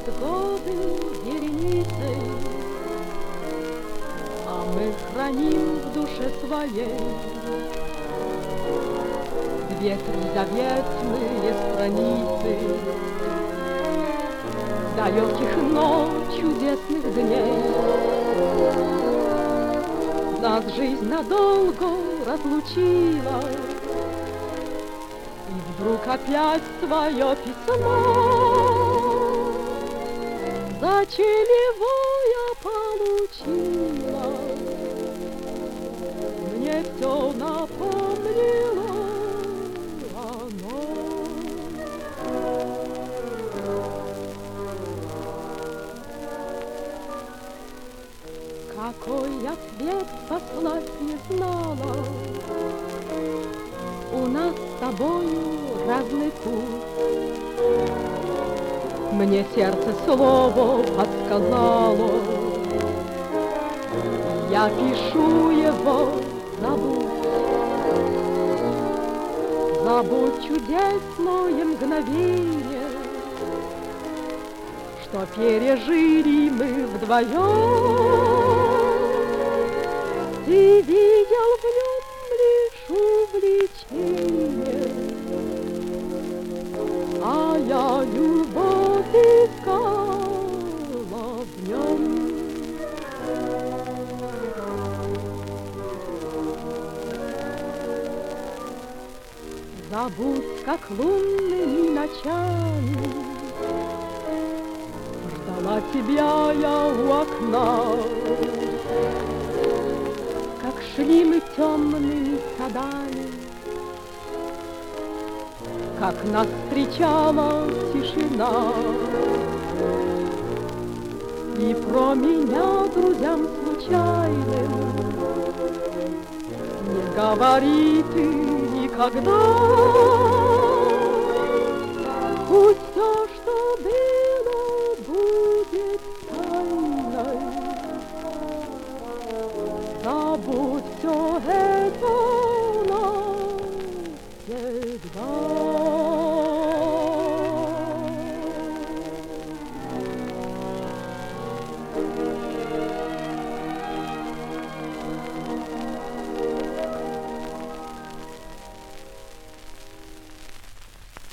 летят годы вереницей, а мы храним в душе своей две заветные страницы далеких, но чудесных дней. Нас жизнь надолго разлучила, и вдруг опять свое письмо. Зачем его я получила? Мне все напомнило оно. Какой ответ послать не знала, у нас с тобою разный путь. Мне сердце слово подсказало, я пишу его, забудь. Забудь чудесное мгновение, что пережили мы вдвоем. Ты видел в нем лишь увлечение, а я любовь искала в нем. Забудь, как лунными ночами ждала тебя я у окна, как шли мы темными садами, как нас встречала тишина. И про меня друзьям случайным не говори ты никогда.